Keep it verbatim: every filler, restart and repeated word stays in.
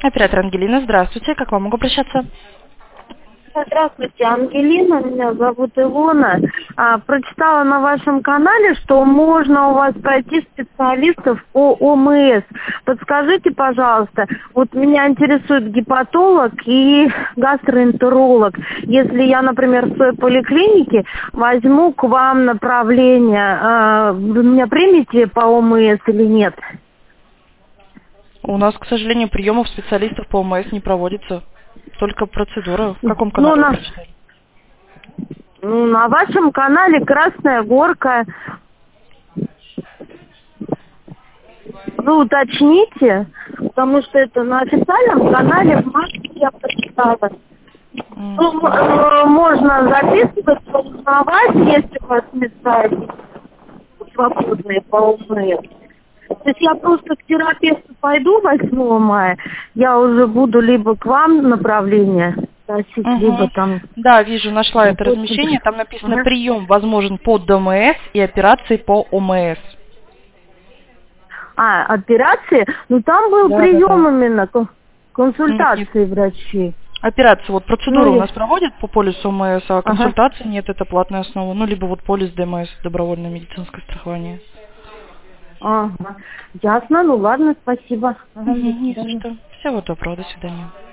Оператор Ангелина, здравствуйте. Как вам могу обращаться? Здравствуйте, Ангелина, меня зовут Илона. А, прочитала на вашем канале, что можно у вас пройти специалистов по ОМС. Подскажите, пожалуйста, вот меня интересует гепатолог и гастроэнтеролог. Если я, например, в своей поликлинике возьму к вам направление, а, вы меня примете по ОМС или нет? У нас, к сожалению, приемов специалистов по ОМС не проводится. Только процедура. В каком Ну, канале на, вы прочитали? ну, на вашем канале «Красная горка». Вы уточните, потому что это на официальном канале в марте я прочитала. Ну, м- э, можно записываться, узнавать, если у вас места свободные по ОМС. То есть я просто к терапевту пойду восьмого мая, я уже буду либо к вам направление просить, Угу. либо там... Да, вижу, нашла это Вот, размещение. Там написано: ага. прием возможен по ДМС и операции по ОМС. А, операции? Ну там был Да, да, прием да. именно, кон- Нет, нет. консультации врачей. Операция, вот процедуру Ну, у я... нас проводят по полису ОМС, а Ага. консультации нет, это платная основа. Ну, либо вот полис ДМС, добровольное медицинское страхование. Ага. Ясно, ну ладно, спасибо. Ага, Угу, до не за свидания. что. Всего доброго, до свидания.